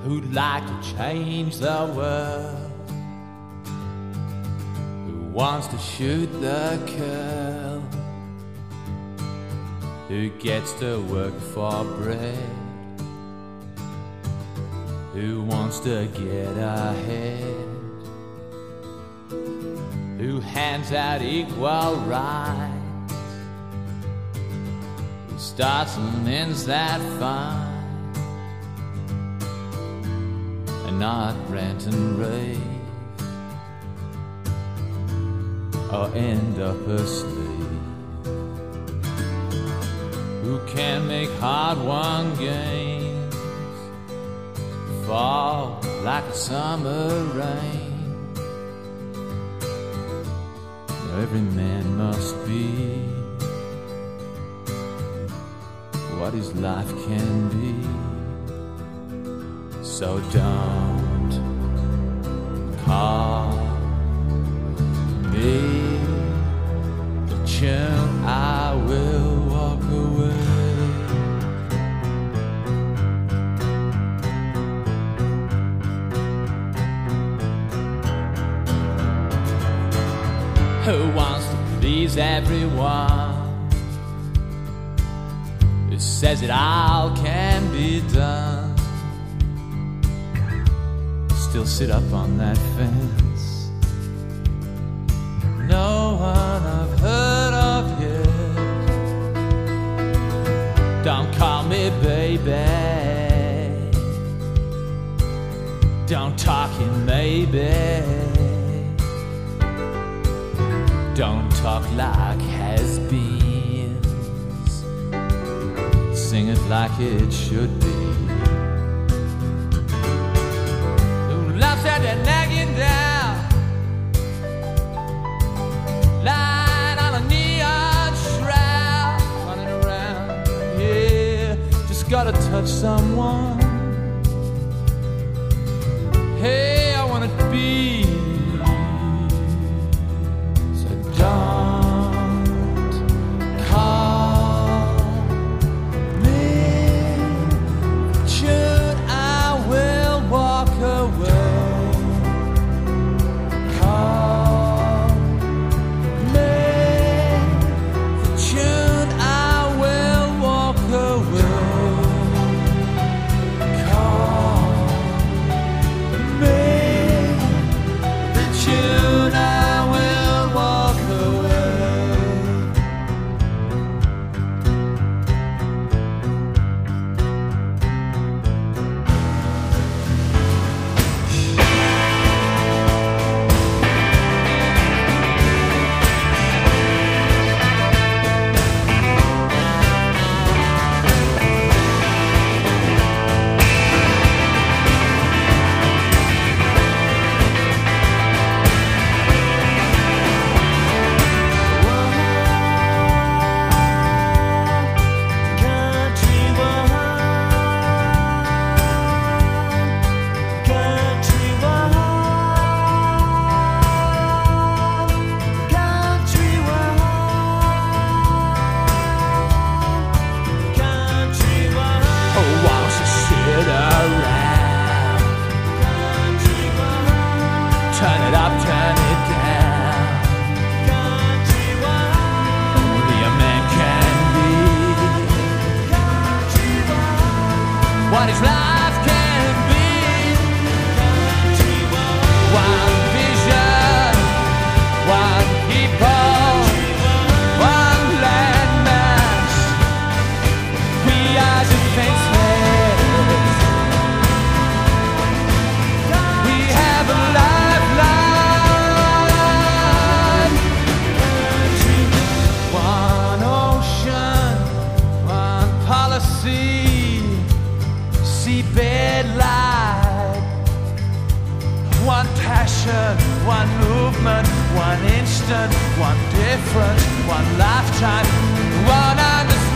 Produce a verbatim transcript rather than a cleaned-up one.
who'd like to change the world, who wants to shoot the curl, who gets to work for bread, who wants to get ahead, who hands out equal rights, who starts and ends that fight, and not rant and rave or end up a slave, who can make hard-won gains fall like a summer rain. Every man must be what his life can be. So don't call me the tune, I will walk away. Who wants to please everyone? Who says it all can be done? Still sit up on that fence. No one I've heard of yet. Don't call me baby. Don't talk in maybe. Don't talk like has-beens. Sing it like it should be. Who laughs at that nagging down? Lying on a neon shroud, running around. Yeah, just gotta touch someone. Hey, I wanna be. Don't call me June, I will walk away. Call me June, I will walk away. Call me June, I will walk away. Turn it up, turn it down. Only a man can be what his life can be. One vision, one people, one landmass. We are defenseless. We have a lifeline. One ocean, one policy, seabed light. One passion, one movement, one instant, one difference, one lifetime, one understanding.